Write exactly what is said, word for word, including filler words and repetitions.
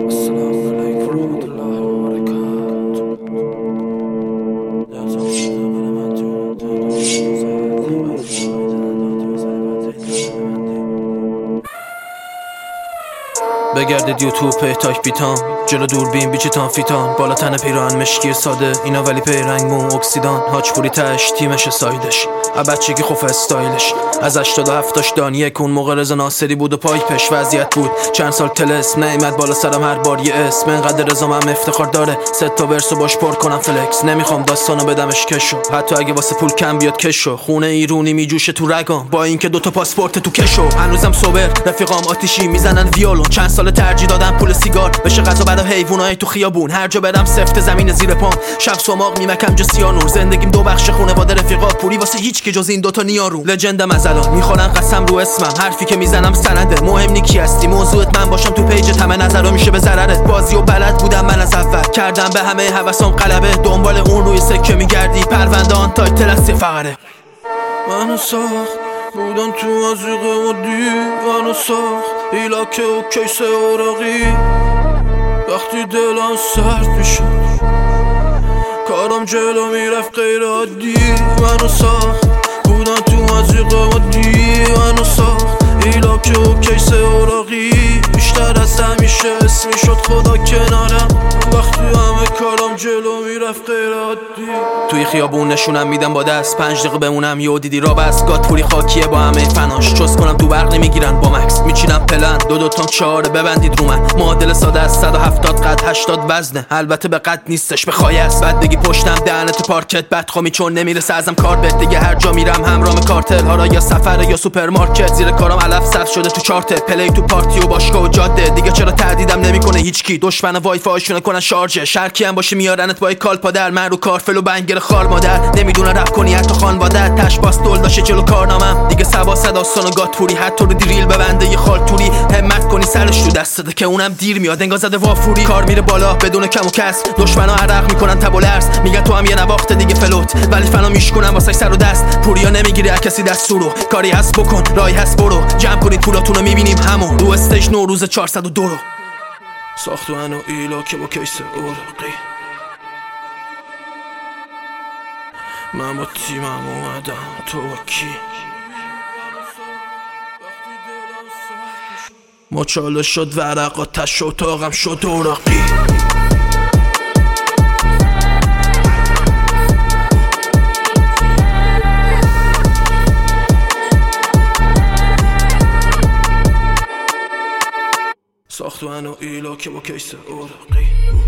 السلام علیکم و رحمت الله و بگردید یوتیوب پیتاک بیتام جلو دوربین بیچیتان فیتام بالا تن پیران مشکی ساده اینا ولی پیرنگ مو اکسیدان هاچپوری تش تیمش سایدش بچگی خوف استایلش از هشتاد و هفتاش دانیه کون موقع رضا ناصری بود و پایپش وضعیت بود چند سال تلس نیامد بالا سرم هر بار یه اسم انقدر رضا من افتخار داره سه تا ورسو باش پر کنم فلکس نمیخوام داستانو بدمش کشو حتی اگه واسه پول کم بیاد کشو خونه ایرونی میجوشه تو رگام با اینکه دوتا پاسپورت تو کشو هنوزم صبر رفیقام آتیشی میزنن ویولون چند سال ترجیح دادم پول سیگار بشه غذا برای حیوانای تو خیابون هر جا برم سفت زمین زیر پام شب سماق میمکم جو سیانور زندگیم دو بخش خانواده رفیقا پوری واسه هیچ که جز این دوتا نیارو لجندم از الان میخورن قسم رو اسمم حرفی که میزنم سنده مهم نی کی هستی موضوعت من باشم تو پیج همه نظرو میشه به ضررت بازی و بلد بودم من از اول کردم به همه هوسام غلبه دنبال اون روی سکه میگردی پرونده آن تایتل است فقره منو ساخت بودم تو ازیق و دیوانو ساخت ایلاکه و کیس اوراقی وقتی دلم سرد میشد کارم جلو میرفت غیر عادی منو ساخت بودم تو ازیق و دیوانو ساخت ایلاکه و کیس اوراقی بیشتر از همیشه اسمی شد خدا کنارم وقتی همه کارم جلو میرفت غیر عادی توی خیابون نشونم میدم با دست پنج دقیقه بمونم یه دیدی را بس گات پوری خاکیه با همه فناش چوز کنم تو برق نمیگیرن با مکس میچینم پلن دو دو تانک چهاره ببندید رو من معادل ساده از صد و هفتاد قد هشتاد وزنه البته به قد نیستش به خواهی است بعد بگی پشتم دهنت پارکت بدخوامی چون نمیرسه ازم کار بهت دیگه هر جا میرم همراه کارتل ها را یا سفر یا سوپرمارکت زیر کارم علف صف شده تو چارت پلی تو پارتی و باشگاه و جاده دیگه چرا تهدیدم نمیکنه هیچکی دشمن وای فایشونه کنن شارژ شرکی هم باشه میارنت با کال پادر من رو کارفل و بنگر خار مادر نمیدونه رپ کنی حتی خانواده تش باس دل داشه جلو کارنامم دیگه سبا صداستان و گات پوری حتی رو دریل ببنده یه خالتوری همت کنی سرش تو دستته که اونم دیر میاد انگار زده وافوری کار میره بالا بدون کم و کس دشمنا عرق میکنن تب و لرز میگن تو هم یه نواخت دیگه فلوت ولی فنا میشکنن واسه سر و دست پوریا نمیگیره از کسی دستورو کاری هست بکن راهی هست برو جمع کنید پولاتونو میبینیم همون رو استیج نوروز چهارصد و دو رو ساخت منو ایلاکه با کیس اوراقی من با تیمم اومدم تو با کی مچاله شد ورقا تش و اتاقم شد اوراقی ساخت منو ایلاکه با کیس اوراقی